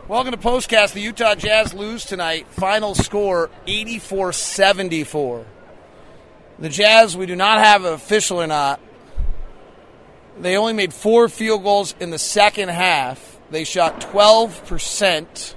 Welcome to Postcast. The Utah Jazz lose tonight. Final score, 84-74. The Jazz, we do not have an official or not. They only made 4 field goals in the second half. They shot 12%.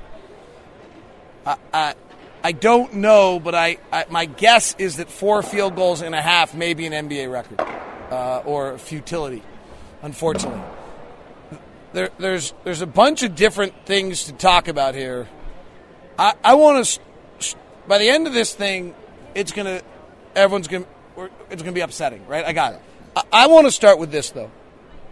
I don't know, but my guess is that 4 field goals in a half may be an NBA record or futility, unfortunately. There's a bunch of different things to talk about here. I want to, by the end of this thing, it's gonna be upsetting, right? I got it. I want to start with this though.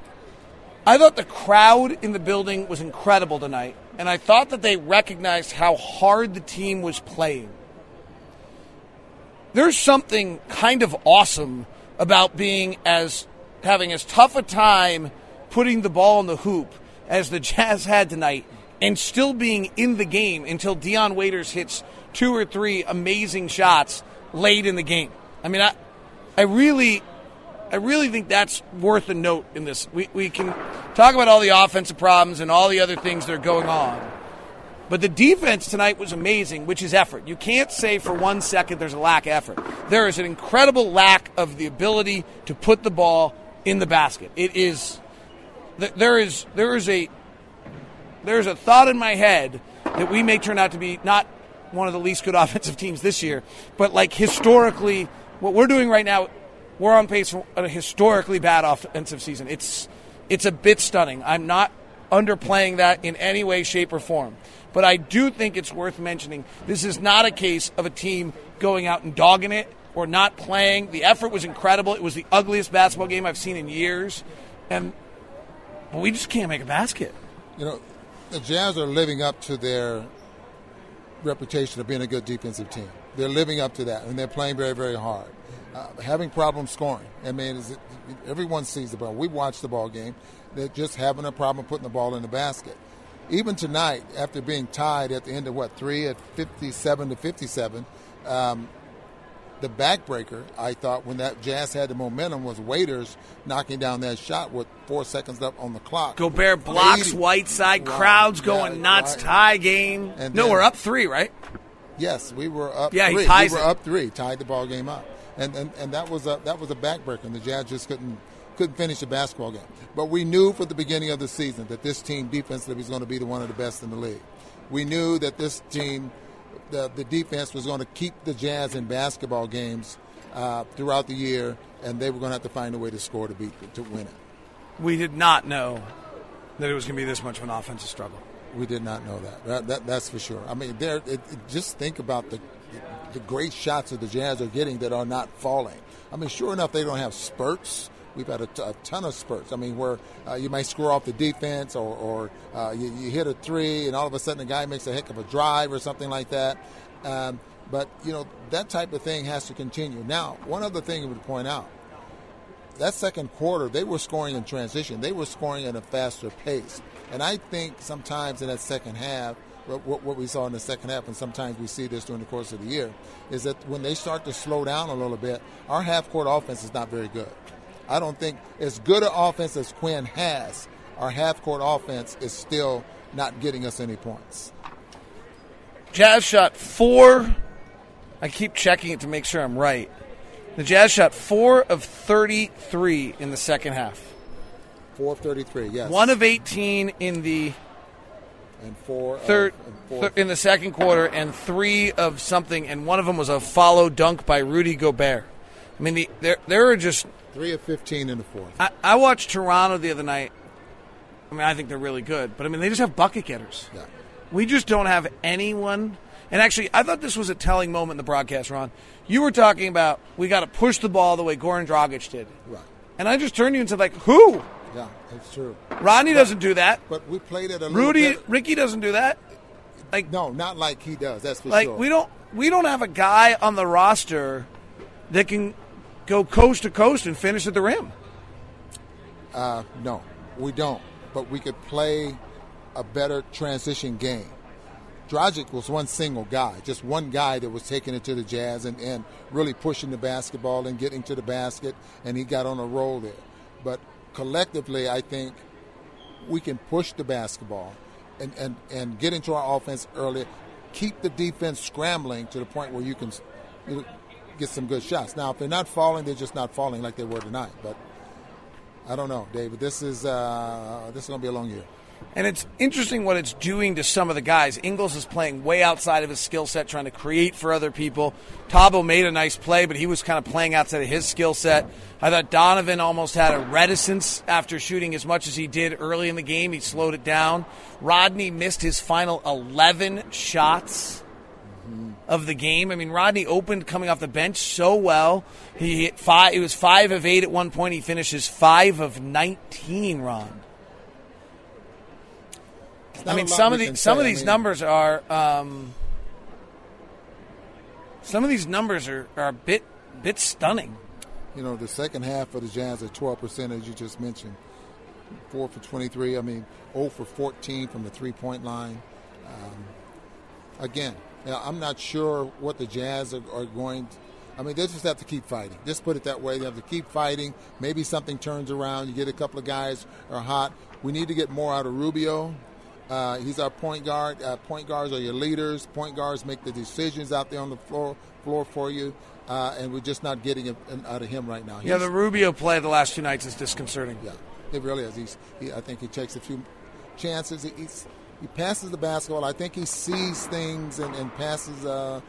I thought the crowd in the building was incredible tonight, and I thought that they recognized how hard the team was playing. There's something kind of awesome about having as tough a time putting the ball in the hoop as the Jazz had tonight and still being in the game until Dion Waiters hits 2 or 3 amazing shots late in the game. I mean, I really think that's worth a note in this. We can talk about all the offensive problems and all the other things that are going on, but the defense tonight was amazing, which is effort. You can't say for 1 second there's a lack of effort. There is an incredible lack of the ability to put the ball in the basket. It is... There's a thought in my head that we may turn out to be not one of the least good offensive teams this year, but like historically, what we're doing right now, we're on pace for a historically bad offensive season. It's a bit stunning. I'm not underplaying that in any way, shape, or form. But I do think it's worth mentioning this is not a case of a team going out and dogging it or not playing. The effort was incredible. It was the ugliest basketball game I've seen in years. But we just can't make a basket. You know, the Jazz are living up to their reputation of being a good defensive team. They're living up to that, and they're playing very, very hard. Having problems scoring. I mean, everyone sees the ball. We watched the ball game. They're just having a problem putting the ball in the basket. Even tonight, after being tied at the end of 3 at 57-57, the backbreaker, I thought, when that Jazz had the momentum, was Waiters knocking down that shot with 4 seconds left on the clock. Gobert blocks Whiteside, crowds going nuts, tie game. And no, we're up 3, right? Yes, we were up 3. Yeah, he ties we were up 3, tied the ball game up. And that was a backbreaker, and the Jazz just couldn't finish the basketball game. But we knew from the beginning of the season that this team defensively was going to be one of the best in the league. We knew that this team, the defense was going to keep the Jazz in basketball games throughout the year, and they were going to have to find a way to score to win it. We did not know that it was going to be this much of an offensive struggle. We did not know that. That's for sure. I mean, just think about the great shots that the Jazz are getting that are not falling. I mean, sure enough, they don't have spurts. We've had a ton of spurts. I mean, where you might score off the defense or you hit a 3 and all of a sudden a guy makes a heck of a drive or something like that. But, you know, that type of thing has to continue. Now, one other thing I would point out, that second quarter, they were scoring in transition. They were scoring at a faster pace. And I think sometimes in that second half, what we saw in the second half, and sometimes we see this during the course of the year, is that when they start to slow down a little bit, our half-court offense is not very good. I don't think as good an offense as Quinn has, our half-court offense is still not getting us any points. Jazz shot 4. I keep checking it to make sure I'm right. The Jazz shot 4 of 33 in the second half. 4 of 33, yes. 1 of 18 in the third in the second quarter, and 3 of something, and one of them was a follow dunk by Rudy Gobert. I mean, there are just 3 of 15 in the fourth. I watched Toronto the other night. I mean, I think they're really good, but I mean, they just have bucket getters. Yeah. We just don't have anyone. And actually, I thought this was a telling moment in the broadcast, Ron. You were talking about we got to push the ball the way Goran Dragic did. Right. And I just turned to you and said, like, who? Yeah, that's true. Rodney doesn't do that. But we played it a little bit. Ricky doesn't do that. Like, no, not like he does. That's for like, sure. we don't have a guy on the roster that can go coast to coast and finish at the rim. No, we don't. But we could play a better transition game. Dragic was one single guy, just one guy that was taking it to the Jazz and really pushing the basketball and getting to the basket, and he got on a roll there. But collectively, I think we can push the basketball, and get into our offense early, keep the defense scrambling to the point where you can get some good shots. Now, if they're not falling, they're just not falling like they were tonight. But I don't know, David. This is going to be a long year. And it's interesting what it's doing to some of the guys. Ingles is playing way outside of his skill set, trying to create for other people. Thabo made a nice play, but he was kind of playing outside of his skill set. I thought Donovan almost had a reticence after shooting as much as he did early in the game. He slowed it down. Rodney missed his final 11 shots of the game. I mean, Rodney opened coming off the bench so well. He hit he was 5 of 8 at one point. He finishes 5 of 19, Ron. I mean, some of these numbers are a bit stunning. You know, the second half of the Jazz at 12%, as you just mentioned, 4 for 23. I mean, 0 for 14 from the three-point line. Again, I'm not sure what the Jazz are going to. I mean, they just have to keep fighting. Just put it that way. They have to keep fighting. Maybe something turns around. You get a couple of guys are hot. We need to get more out of Rubio. He's our point guard. Point guards are your leaders. Point guards make the decisions out there on the floor for you, and we're just not getting it out of him right now. The Rubio play the last 2 nights is disconcerting. Yeah, it really is. I think he takes a few chances. He passes the basketball. I think he sees things and passes.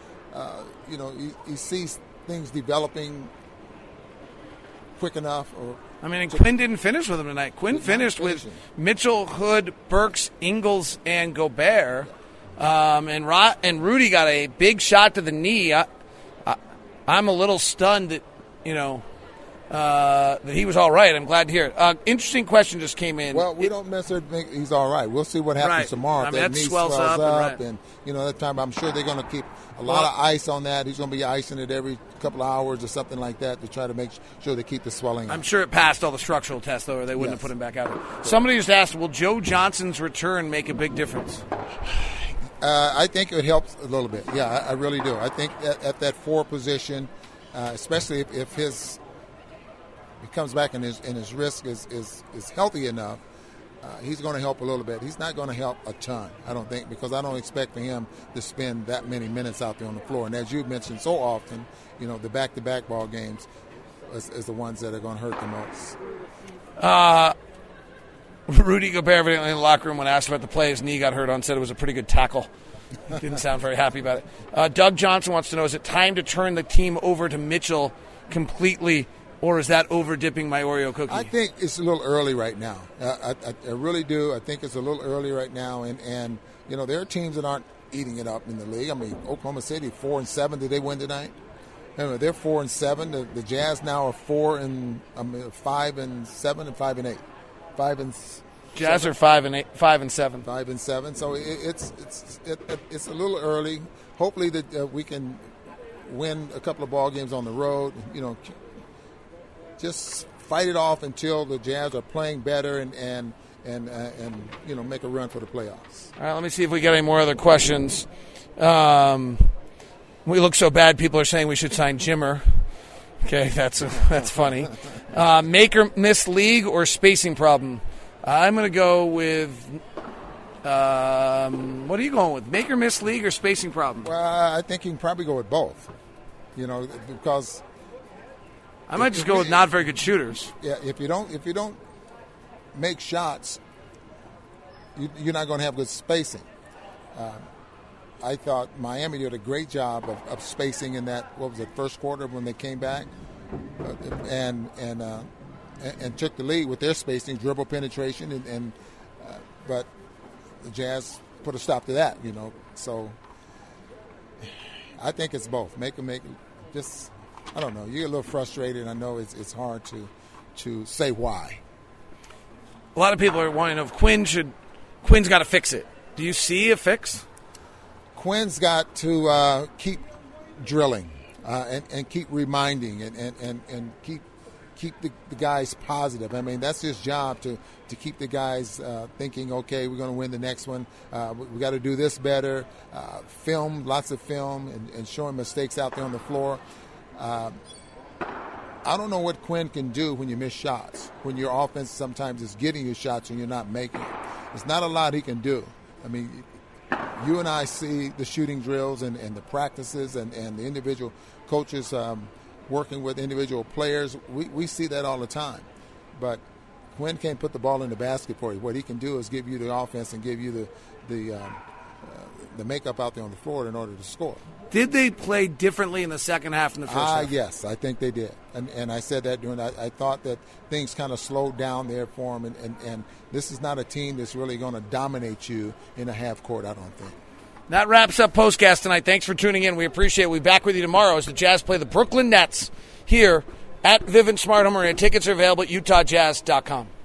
He sees things developing quick enough. And Quinn didn't finish with him tonight. Quinn finished with Mitchell, Hood, Burks, Ingles, and Gobert. And Rudy got a big shot to the knee. I'm a little stunned that, that he was all right. I'm glad to hear it. Interesting question just came in. Well, we don't necessarily think he's all right. We'll see what happens tomorrow. I mean, that knee swells up. And that time I'm sure they're going to keep a lot of ice on that. He's going to be icing it every couple of hours or something like that to try to make sure they keep the swelling. I'm sure it passed all the structural tests, though, or they wouldn't have put him back out. Somebody just asked, will Joe Johnson's return make a big difference? I think it helps a little bit. Yeah, I really do. I think at that 4 position, especially if he comes back and his wrist is healthy enough, he's going to help a little bit. He's not going to help a ton, I don't think, because I don't expect for him to spend that many minutes out there on the floor. And as you've mentioned so often, the back-to-back ball games is the ones that are going to hurt the most. Rudy Gobert, evidently in the locker room, when asked about the play, his knee got hurt on, said it was a pretty good tackle. Didn't sound very happy about it. Doug Johnson wants to know, is it time to turn the team over to Mitchell completely, or is that over-dipping my Oreo cookie? I think it's a little early right now. I really do. I think it's a little early right now. And there are teams that aren't eating it up in the league. I mean, Oklahoma City, 4-7. Did they win tonight? Anyway, they're 4-7. The Jazz now are 5-7 and 5-8. Jazz are 5-7. 5-7. So it's a little early. Hopefully that we can win a couple of ball games on the road. Just fight it off until the Jazz are playing better and make a run for the playoffs. All right, let me see if we get any more other questions. We look so bad. People are saying we should sign Jimmer. Okay, that's funny. Make or miss league or spacing problem? I'm going to go with. What are you going with? Make or miss league or spacing problem? Well, I think you can probably go with both. Because I might just go with not very good shooters. Yeah, if you don't make shots, you're not going to have good spacing. I thought Miami did a great job of spacing in that, first quarter when they came back, and took the lead with their spacing, dribble penetration, but the Jazz put a stop to that. So I think it's both. Just. I don't know. You get a little frustrated. I know it's hard to say why. A lot of people are wanting to know if Quinn's got to fix it. Do you see a fix? Quinn's got to keep drilling and keep reminding and keep the guys positive. I mean, that's his job to keep the guys thinking, okay, we're going to win the next one. We got to do this better. Lots of film, and showing mistakes out there on the floor. I don't know what Quinn can do when you miss shots, when your offense sometimes is getting you shots and you're not making it. There's not a lot he can do. I mean, you and I see the shooting drills and the practices and the individual coaches working with individual players. We see that all the time. But Quinn can't put the ball in the basket for you. What he can do is give you the offense and give you the makeup out there on the floor in order to score. Did they play differently in the second half than the first half? Yes, I think they did. And I said that I thought that things kind of slowed down there for them. And this is not a team that's really going to dominate you in a half court, I don't think. That wraps up Postcast tonight. Thanks for tuning in. We appreciate it. We'll be back with you tomorrow as the Jazz play the Brooklyn Nets here at Vivint Smart Home Arena. Tickets are available at utahjazz.com.